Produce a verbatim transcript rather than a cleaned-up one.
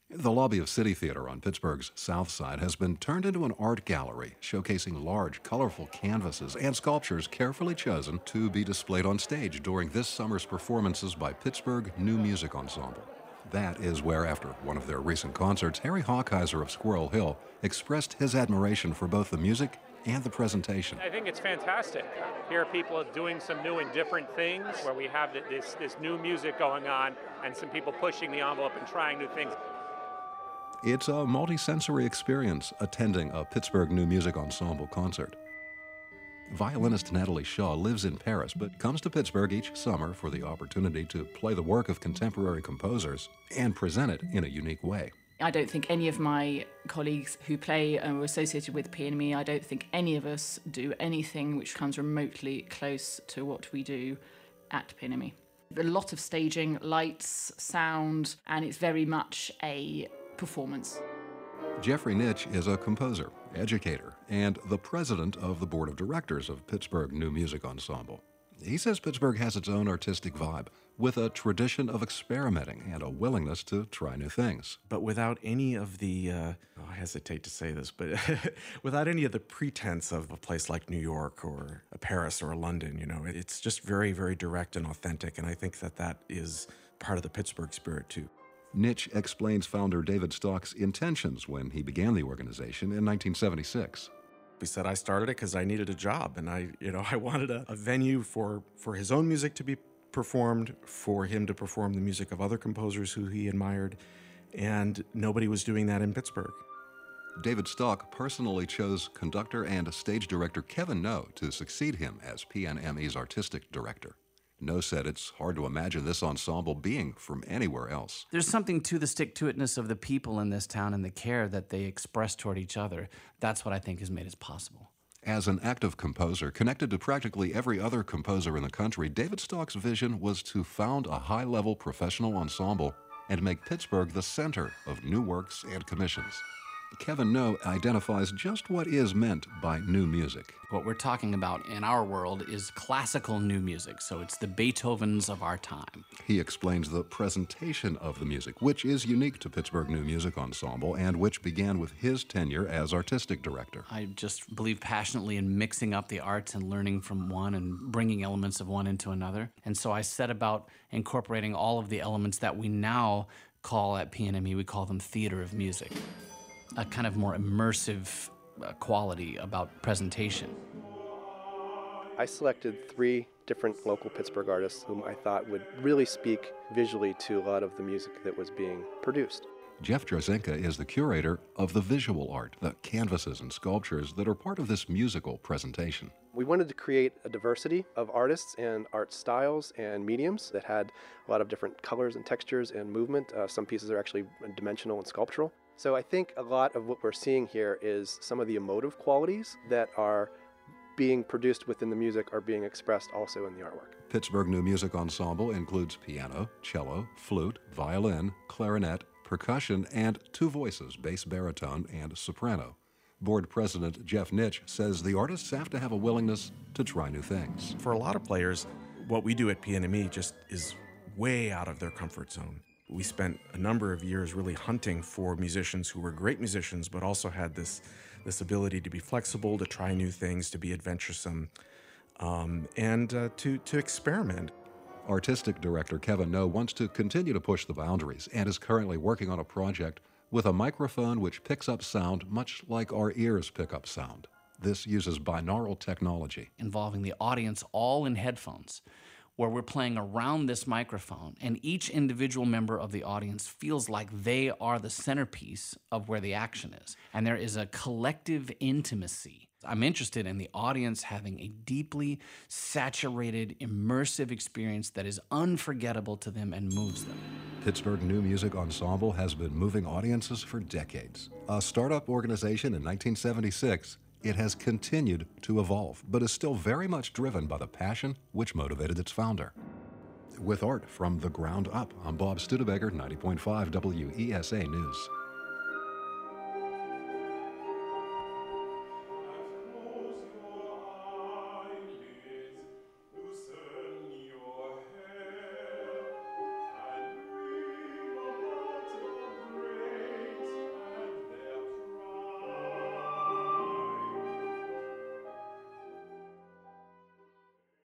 The lobby of City Theater on Pittsburgh's South Side has been turned into an art gallery, showcasing large, colorful canvases and sculptures carefully chosen to be displayed on stage during this summer's performances by Pittsburgh New Music Ensemble. That is where, after one of their recent concerts, Harry Hawkeiser of Squirrel Hill expressed his admiration for both the music and the presentation. I think it's fantastic. Here are people doing some new and different things, where we have this, this new music going on and some people pushing the envelope and trying new things. It's a multi-sensory experience attending a Pittsburgh New Music Ensemble concert. Violinist Natalie Shaw lives in Paris but comes to Pittsburgh each summer for the opportunity to play the work of contemporary composers and present it in a unique way. I don't think any of my colleagues who play and are associated with P N M E, I don't think any of us do anything which comes remotely close to what we do at P N M E. A lot of staging, lights, sound, and it's very much a performance. Jeffrey Nitsch is a composer, educator, and the president of the board of directors of Pittsburgh New Music Ensemble. He says Pittsburgh has its own artistic vibe, with a tradition of experimenting and a willingness to try new things. But without any of the, uh, oh, I hesitate to say this, but without any of the pretense of a place like New York or a Paris or a London, you know, it's just very, very direct and authentic, and I think that that is part of the Pittsburgh spirit, too. Nitsch explains founder David Stock's intentions when he began the organization in nineteen seventy-six. He said, I started it because I needed a job, and I, you know, I wanted a, a venue for, for his own music to be performed, for him to perform the music of other composers who he admired, and nobody was doing that in Pittsburgh. David Stock personally chose conductor and stage director Kevin No to succeed him as P N M E's artistic director. No said it's hard to imagine this ensemble being from anywhere else. There's something to the stick-to-itness of the people in this town and the care that they express toward each other. That's what I think has made it possible. As an active composer connected to practically every other composer in the country, David Stock's vision was to found a high-level professional ensemble and make Pittsburgh the center of new works and commissions. Kevin No identifies just what is meant by new music. What we're talking about in our world is classical new music, so it's the Beethovens of our time. He explains the presentation of the music, which is unique to Pittsburgh New Music Ensemble and which began with his tenure as artistic director. I just believe passionately in mixing up the arts and learning from one and bringing elements of one into another. And so I set about incorporating all of the elements that we now call at P N M E, we call them theater of music. A kind of more immersive uh, quality about presentation. I selected three different local Pittsburgh artists whom I thought would really speak visually to a lot of the music that was being produced. Jeff Jarzenka is the curator of the visual art, the canvases and sculptures that are part of this musical presentation. We wanted to create a diversity of artists and art styles and mediums that had a lot of different colors and textures and movement. Uh, some pieces are actually dimensional and sculptural. So I think a lot of what we're seeing here is some of the emotive qualities that are being produced within the music are being expressed also in the artwork. Pittsburgh New Music Ensemble includes piano, cello, flute, violin, clarinet, percussion, and two voices, bass baritone and soprano. Board President Jeff Nitsch says the artists have to have a willingness to try new things. For a lot of players, what we do at P N M E just is way out of their comfort zone. We spent a number of years really hunting for musicians who were great musicians, but also had this, this ability to be flexible, to try new things, to be adventuresome, um, and uh, to, to experiment. Artistic director Kevin No wants to continue to push the boundaries and is currently working on a project with a microphone which picks up sound much like our ears pick up sound. This uses binaural technology. Involving the audience all in headphones, where we're playing around this microphone, and each individual member of the audience feels like they are the centerpiece of where the action is. And there is a collective intimacy. I'm interested in the audience having a deeply saturated, immersive experience that is unforgettable to them and moves them. Pittsburgh New Music Ensemble has been moving audiences for decades. A startup organization in nineteen seventy-six, it has continued to evolve, but is still very much driven by the passion which motivated its founder. With art from the ground up, I'm Bob Studebaker, ninety point five W E S A News.